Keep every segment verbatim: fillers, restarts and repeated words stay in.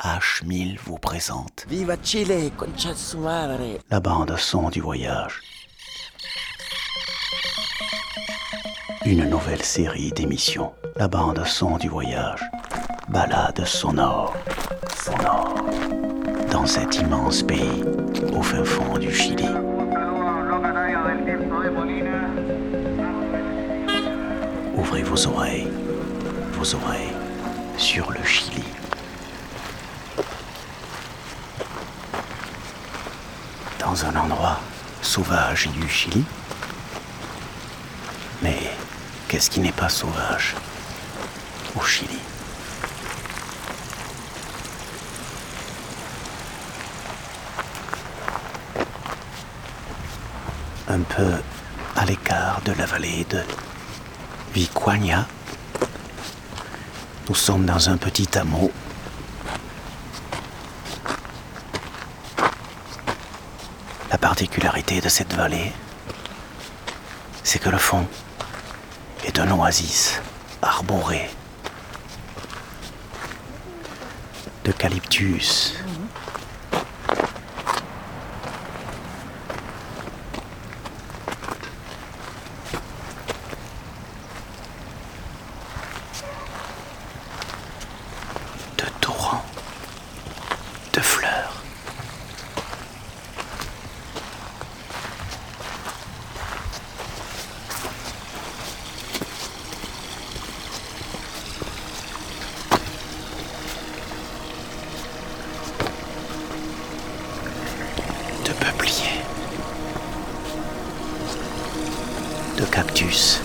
H mille vous présente Viva Chile, concha de su madre. la bande son du voyage. Une nouvelle série d'émissions. La bande son du voyage. Balade sonore. Sonore. Dans cet immense pays, au fin fond du Chili. Ouvrez vos oreilles, vos oreilles sur le Chili. Dans un endroit sauvage du Chili. Mais qu'est-ce qui n'est pas sauvage au Chili? Un peu à l'écart de la vallée de Vicuña, nous sommes dans un petit hameau. La particularité de cette vallée, c'est que le fond est un oasis arboré d'eucalyptus. De torrents, de fleurs. De peupliers, de cactus,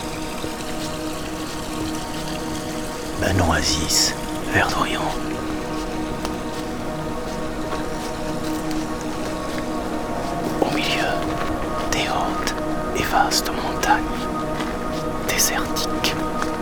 un oasis verdoyant. Au milieu des hautes et vastes montagnes désertiques.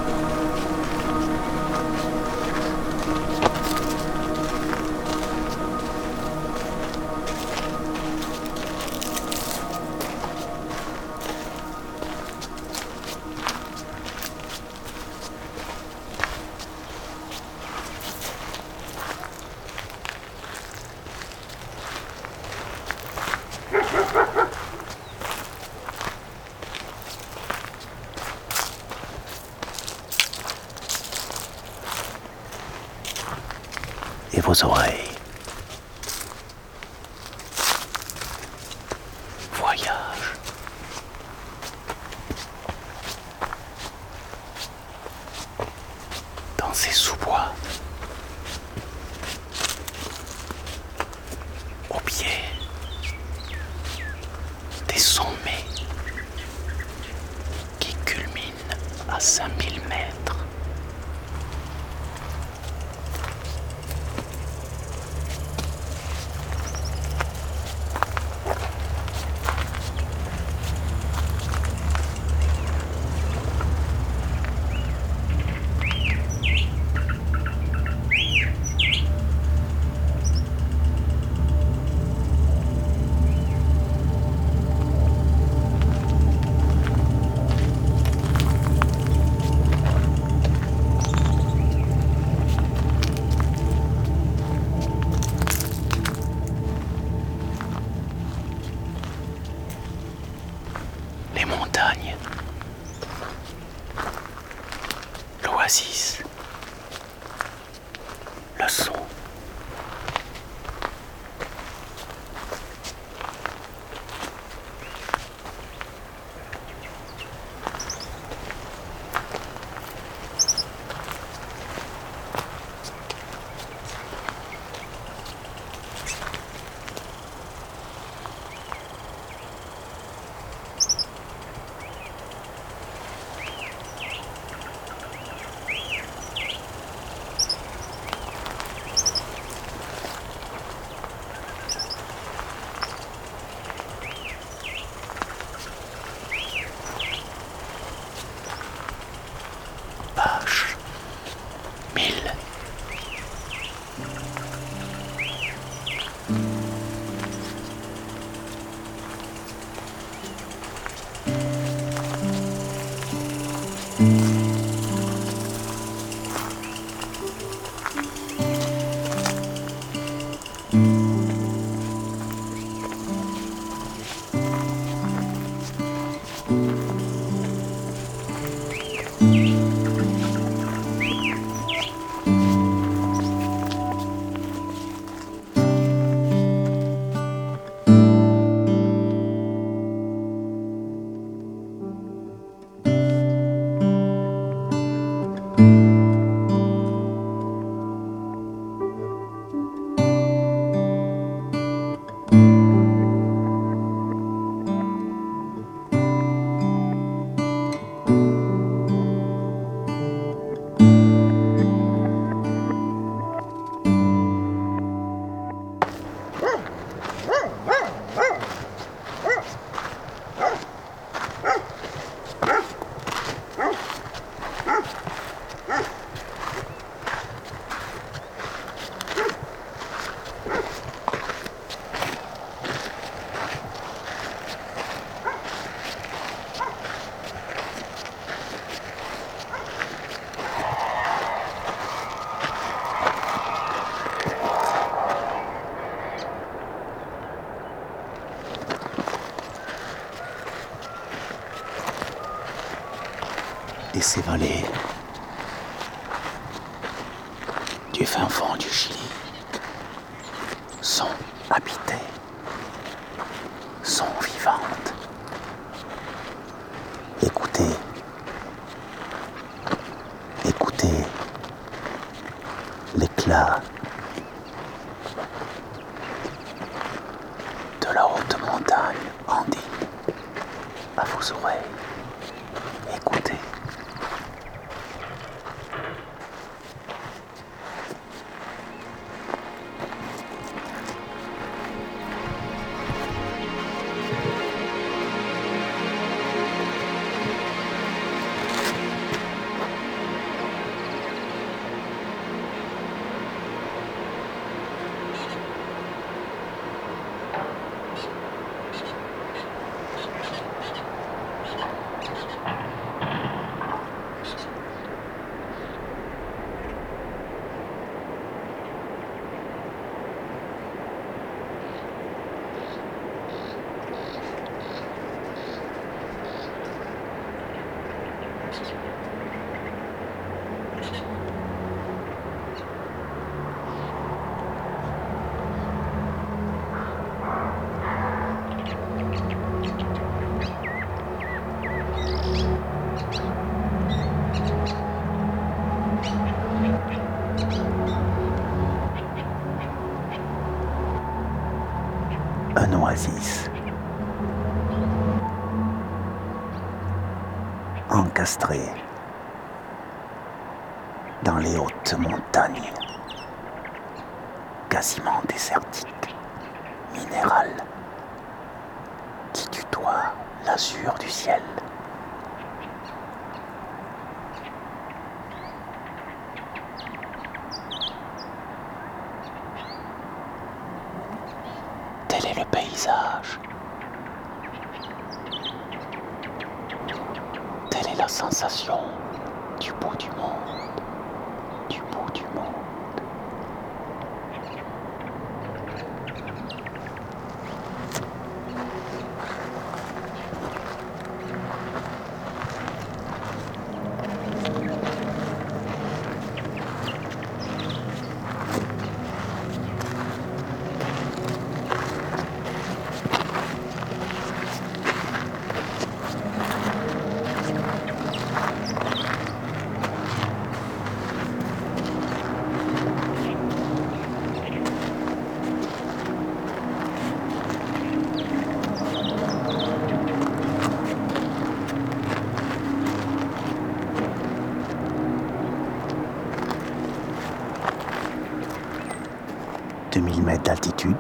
Et vos oreilles voyagent dans ces sous-bois, au pied des sommets qui culminent à cinq mille mètres. Les montagnes, l'oasis, le son. Et ces vallées du fin fond du Chili sont habitées, sont vivantes. Écoutez, écoutez l'éclat de la haute montagne andine à vos oreilles. Écoutez. Un oasis encastré dans les hautes montagnes, quasiment désertiques, minérales, qui tutoient l'azur du ciel. Tel est le paysage. Telle est la sensation du bout du monde, du bout du monde. deux mille mètres d'altitude.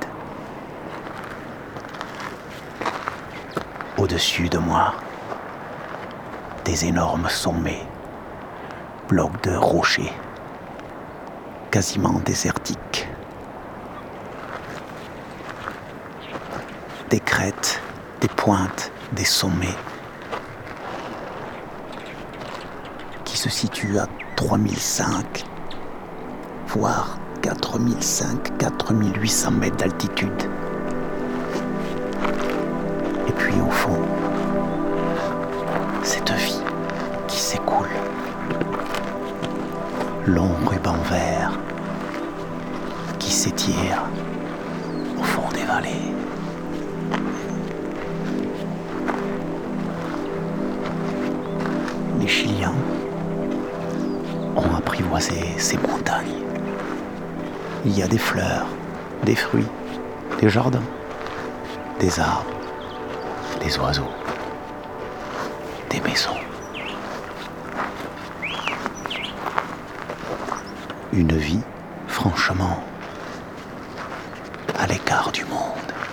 Au-dessus de moi, des énormes sommets, blocs de rochers, quasiment désertiques. Des crêtes, des pointes, des sommets qui se situent à trois mille cinq, voire quatre mille cinq, quatre mille huit cents mètres d'altitude. Et puis au fond, cette vie qui s'écoule. Long ruban vert qui s'étire au fond des vallées. Les Chiliens apprivoiser ces montagnes. Il y a des fleurs, des fruits, des jardins, des arbres, des oiseaux, des maisons. Une vie, franchement, à l'écart du monde.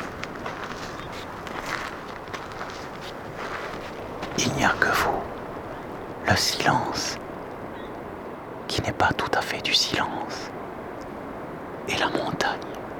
Il n'y a que vous, le silence, qui n'est pas tout à fait du silence, et la montagne.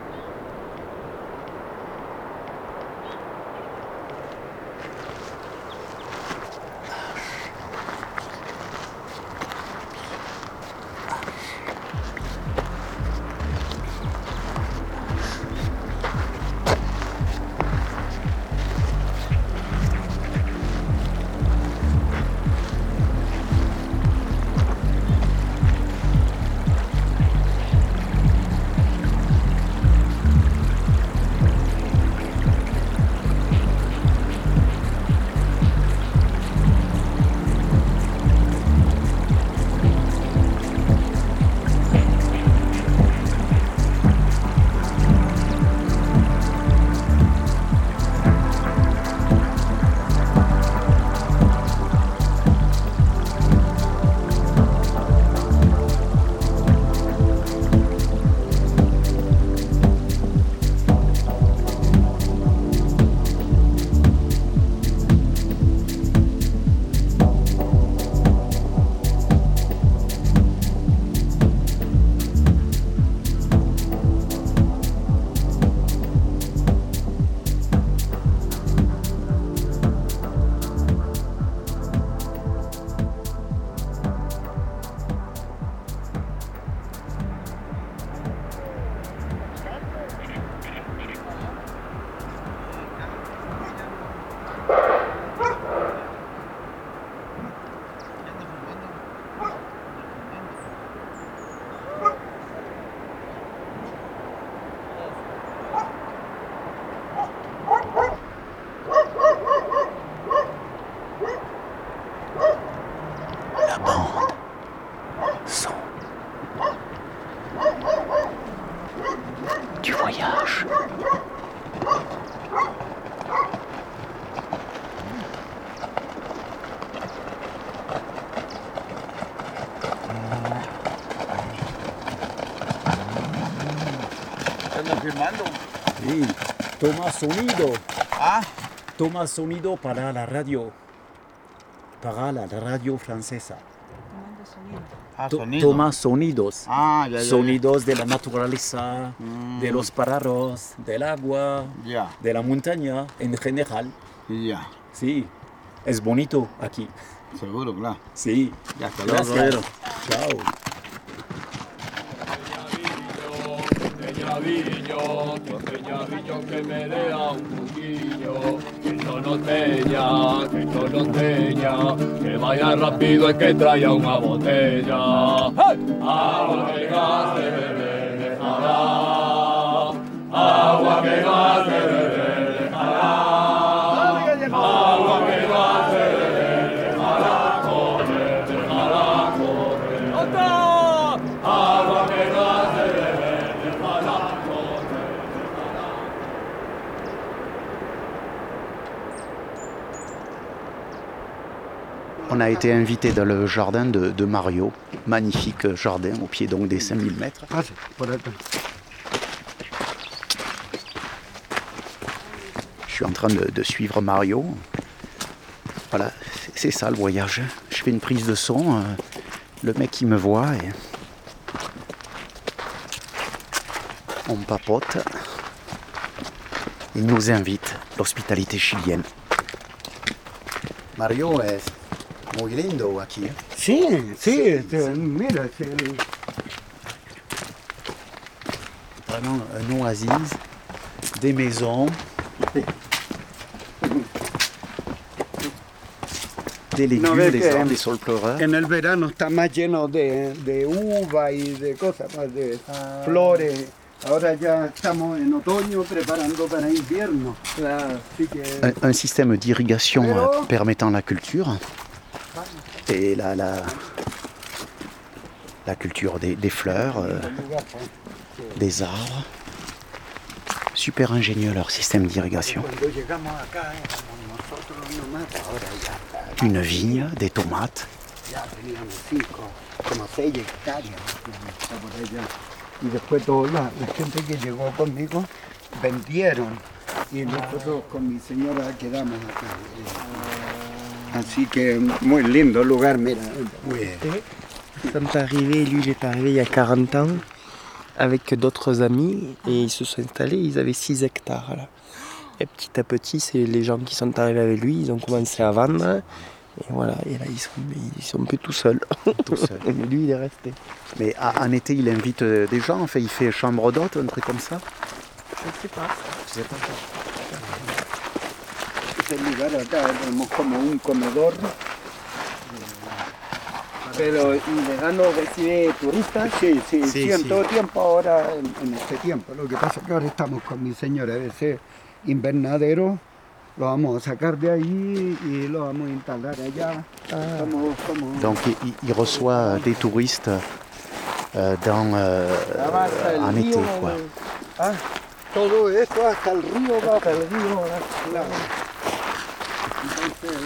Filmando. Sí, toma sonido. Ah, Toma sonido para la radio. Para la radio francesa. ah To- sonido. Toma sonidos. Ah, ya, ya, ya. Sonidos de la naturaleza, Mm. de los pájaros, del agua, Ya, de la montaña en general. ya. Sí, es bonito aquí. Seguro, claro. Sí, Ya, hasta luego, gracias. caballero. Chao. Peñavillo, que Peñavillo que me lea un poquillo, que yo no tenga, que yo no tenga, que vaya rápido es que traiga una botella. ¡Hey! Agua que gas de beber dejará, agua que gas de beber dejará, agua que gas de beber dejará correr, dejará correr. ¡Otra! Agua que gas de beber dejará correr. On a été invité dans le jardin de, de Mario, magnifique jardin au pied donc des cinq mille mètres. Ah, sí, por acá. Je suis en train de, de suivre Mario. Voilà, c'est- c'est ça le voyage. Je fais une prise de son, euh, le mec il me voit et on papote. Il nous invite, l'hospitalité chilienne. Mario es muy lindo aquí. ¿eh? Sí, sí, este, mira, es el- Vraiment un oasis, des maisons, des légumes, No, ves des que arbres, des saules pleureurs. en el verano está más lleno de, de uva y de cosas más, de flores. Ahora ya estamos en otoño preparando para invierno. Así que Un, un système d'irrigation Pero- euh, permettant la culture. Et la, la, la culture des, des fleurs, euh, des arbres. Super ingénieux leur système d'irrigation. Une vigne, des tomates. Y después toda la, la gente que llegó conmigo vendieron y nosotros con mi señora quedamos acá. Eh, Así que muy lindo lugar, mira. Muy Ils sont arrivés, lui il est arrivé il y a quarante ans avec d'autres amis et ils se sont installés, ils avaient six hectares là. Et petit à petit, c'est les gens qui sont arrivés avec lui, ils ont commencé à vendre. Et voilà, et là ils sont, ils sont un peu tout seuls. Tout seul. Mais lui il est resté. Mais à- en été, il invite euh, des gens, enfin, il fait chambre d'hôte, un truc comme ça. Je sais pas. Je sais pas. Este lugar acá tenemos como un comedor. Pero el verano recibe turistas. Sí, sí, Sí, sí, en sí. todo tiempo ahora, en, en este tiempo. Lo que pasa es que ahora estamos con mi señora, ese invernadero lo vamos a sacar de ahí y lo vamos a instalar allá. Estamos como... Donc il, il reçoit des touristes euh, dans, euh, en été, quoi. Ah, todo esto hasta el río va, hasta el río va, claro. Entonces,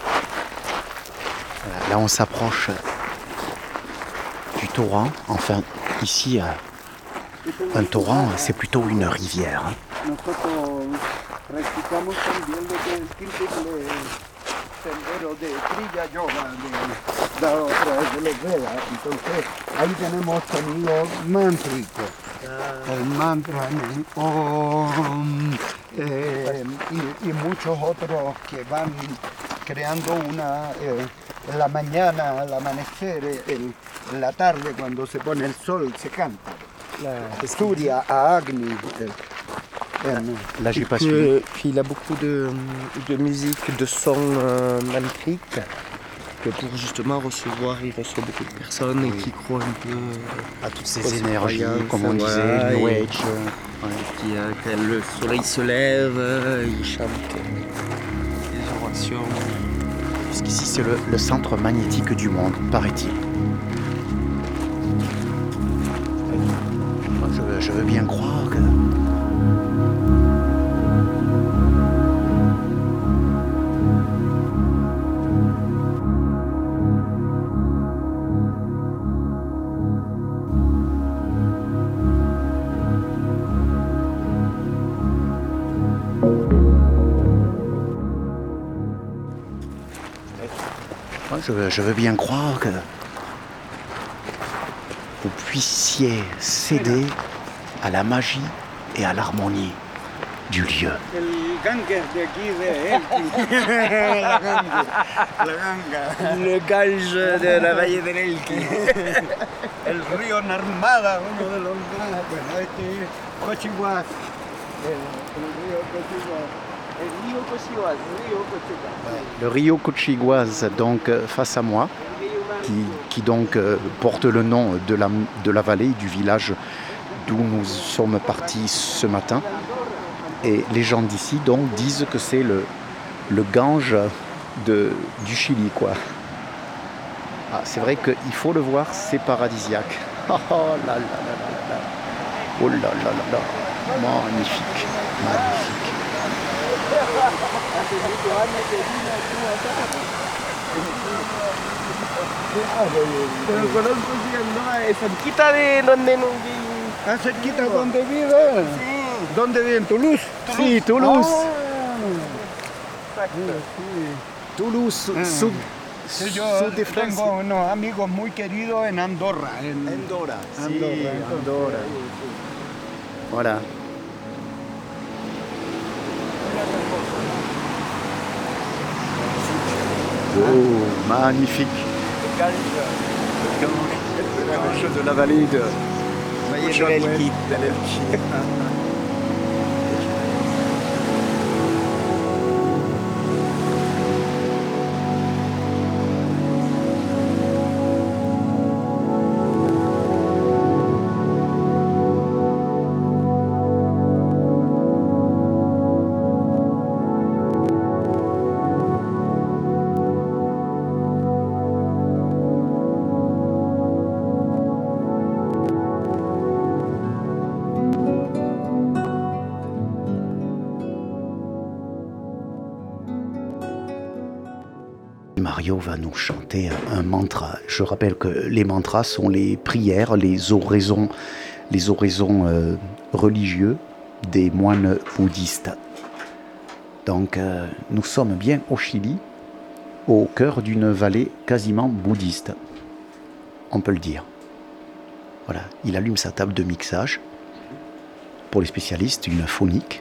Voilà, là, on s'approche du torrent. Enfin, ici, euh, un torrent, c'est plutôt une rivière. hein. nosotros practicamos también lo que es el típico sendero de trilla yoga de, dado a través de los Vedas. Entonces ahí tenemos sonidos mántricos. El mantra, el Om, eh, y, y muchos otros que van creando una, eh, en la mañana, al amanecer, eh, el- en la tarde cuando se pone el sol, se canta. Surya a Agni. eh, eh, Là, j'ai pas Que- suivi. puis il a beaucoup de, de musique, de sons euh, mantriques. Que pour justement recevoir, il reçoit beaucoup de personnes et qui croient un peu À toutes ces Aux énergies, croyances, comme on disait, voilà, New et- Age. euh, ouais. qui, euh, quand le soleil se lève, euh, il chante euh, des orations. Puisqu'ici, c'est le, le centre magnétique du monde, paraît-il. Moi, Je, je veux bien croire que... Moi, je, veux- je veux bien croire que vous puissiez céder à la magie et à l'harmonie du lieu. El gangue de aquí de Elqui. La gangue. La ganga. Le Gange de la vallée de l'Elqui. El río Narmada, uno de los más. Bueno, este es Cochihuas. El, el río Cochihuas. El río Cochihuas, río Cochihuas. Le Rio Cochiguaz, donc euh, face à moi, qui, qui donc euh, porte le nom de la, de la vallée, du village d'où nous sommes partis ce matin. Et les gens d'ici donc disent que c'est le, le Gange de, du Chili, quoi. Ah, c'est vrai qu'il faut le voir, c'est paradisiaque. Oh là là là là là. Oh là là là là. Magnifique, magnifique. Pero conozco si es cerquita de donde nos vi. ¿Ah, cerquita donde vive? Sí. ¿Dónde vive? ¿En Toulouse? Sí, Toulouse. Ah, sí. Toulouse, Ah. sud, Sí, yo sud de Francia. tengo unos amigos muy queridos en Andorra. En, Andorra, Andorra, sí, entonces, Andorra. Voilà. Oh, magnifique. Le Gange. Le Gange de la vallée de Vallée de l'Elqui. de l'Elqui. Mario va nous chanter un mantra. Je rappelle que les mantras sont les prières, les oraisons, les oraisons euh, religieux des moines bouddhistes. Donc euh, nous sommes bien au Chili, au cœur d'une vallée quasiment bouddhiste. On peut le dire. Voilà, il allume sa table de mixage. Pour les spécialistes, une phonique.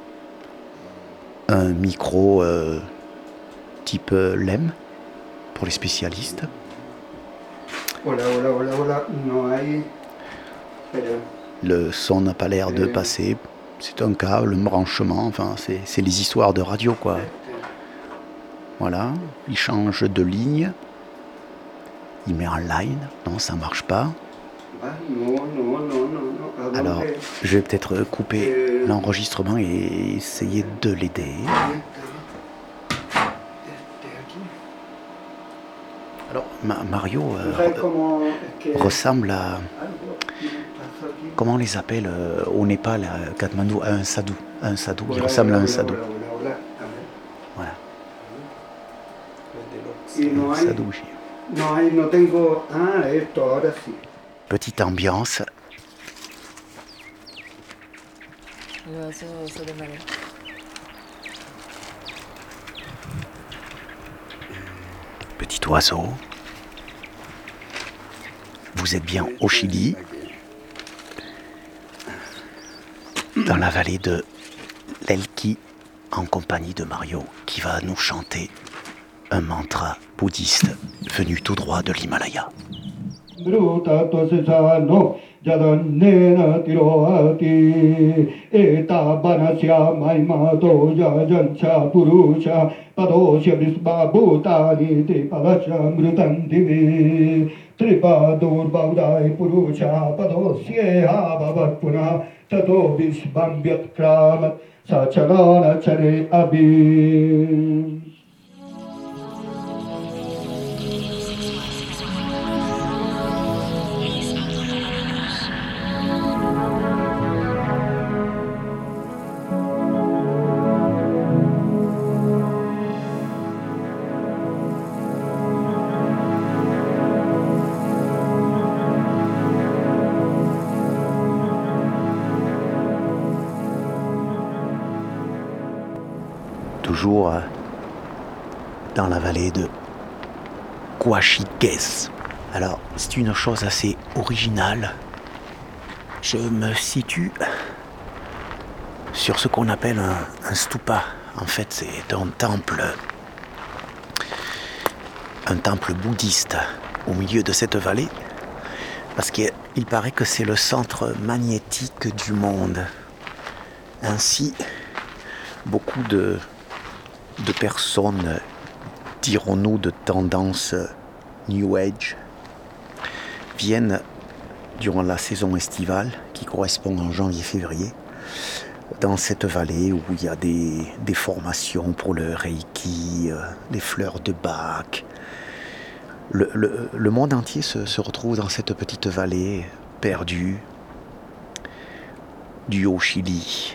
Un micro euh, type euh, L E M pour les spécialistes. Hola, hola, hola, hola. No hay. Espera. Le son n'a pas l'air de passer. C'est un câble, un branchement. Enfin, c'est, c'est les histoires de radio, quoi. Voilà, il change de ligne. Il met en line. Non, ça marche pas. Ah, non, non, non, non, non. Alors, je vais peut-être couper l'enregistrement et essayer de l'aider. Alors, Ma- Mario euh, re- ressemble à... Comment on les appelle euh, au Népal, à Katmandou, à un sadou. À un sadou, il ressemble à un sadou. Voilà. C'est un sadou. No hay, no tengo. Ah, esto, ahora sí. Petite ambiance. Eso, eso de manera. Petit oiseau. Vous êtes bien au Chili, dans la vallée de l'Elqui, en compagnie de Mario, qui va nous chanter un mantra bouddhiste venu tout droit de l'Himalaya. Jadanena tiroati eta banasya maimato jajancha purusha padosya visbabhutani tripalasya mrutandivi tripadur bhavdai purusha padosya bhavat punah tato visbambyat kramat sachalana chare abhi. Toujours dans la vallée de Coachiques. Alors, c'est une chose assez originale. Je me situe sur ce qu'on appelle un, un stupa. En fait, c'est un temple, un temple bouddhiste au milieu de cette vallée, parce qu'il paraît que c'est le centre magnétique du monde. Ainsi, beaucoup de de personnes, dirons-nous, de tendance New Age, viennent durant la saison estivale, qui correspond en janvier-février, dans cette vallée où il y a des, des formations pour le Reiki, euh, des fleurs de Bach. Le, le, le monde entier se, se retrouve dans cette petite vallée perdue du Haut-Chili.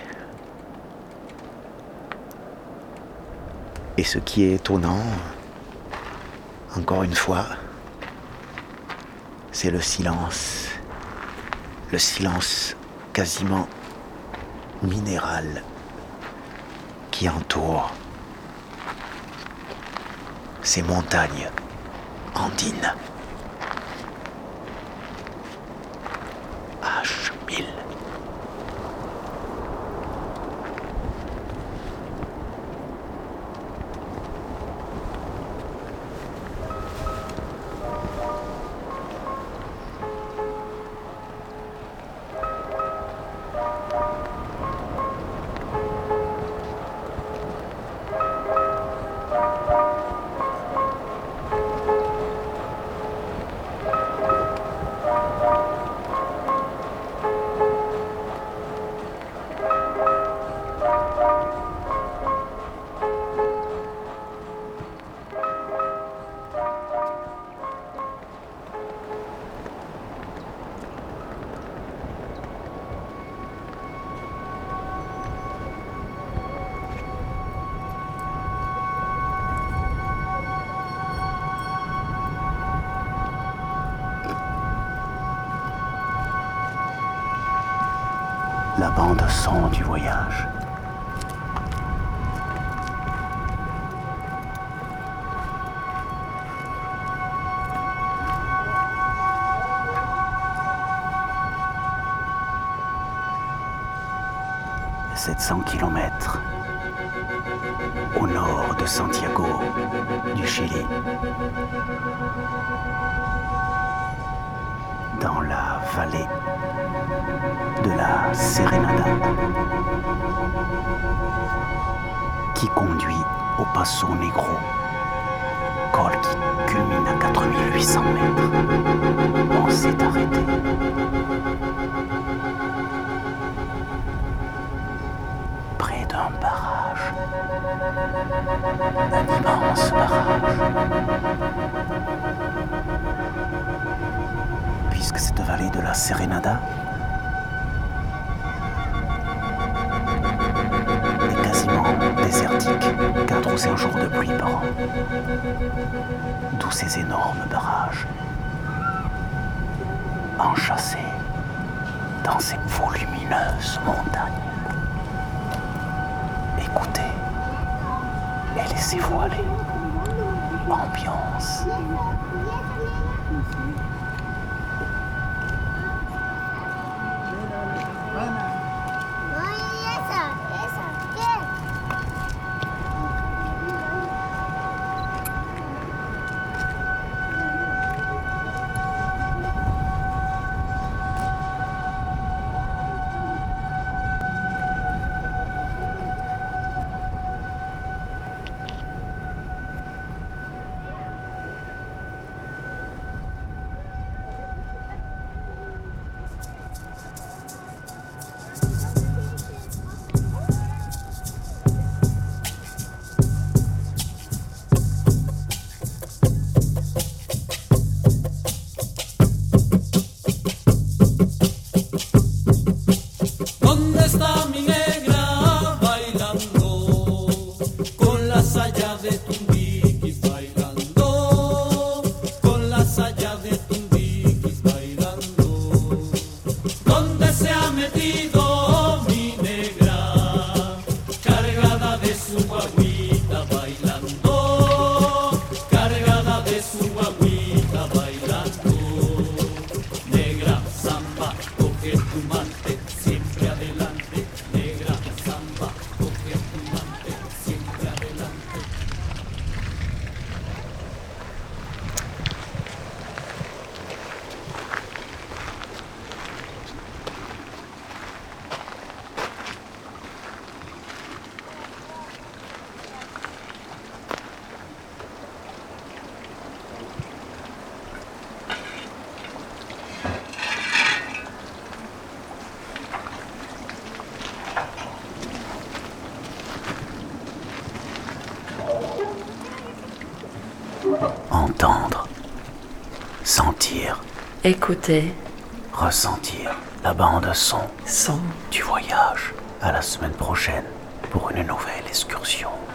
Et ce qui est étonnant, encore une fois, c'est le silence. Le silence quasiment minéral qui entoure ces montagnes andines. H mille. la bande son du voyage. sept cents kilomètres au nord de Santiago, du Chili, dans la vallée de la Serenada, qui conduit au Paso Negro, col qui culmine à quatre mille huit cents mètres. On s'est arrêté. Près d'un barrage, un immense barrage. Puisque cette vallée de la Serenada est quasiment désertique, quatre ou cinq jours de pluie par an. D'où ces énormes barrages, enchâssés dans ces volumineuses montagnes. Écoutez et laissez-vous aller. Ambiance. Entendre, sentir, Écouter, ressentir la bande son son. du voyage. À la semaine prochaine pour une nouvelle excursion.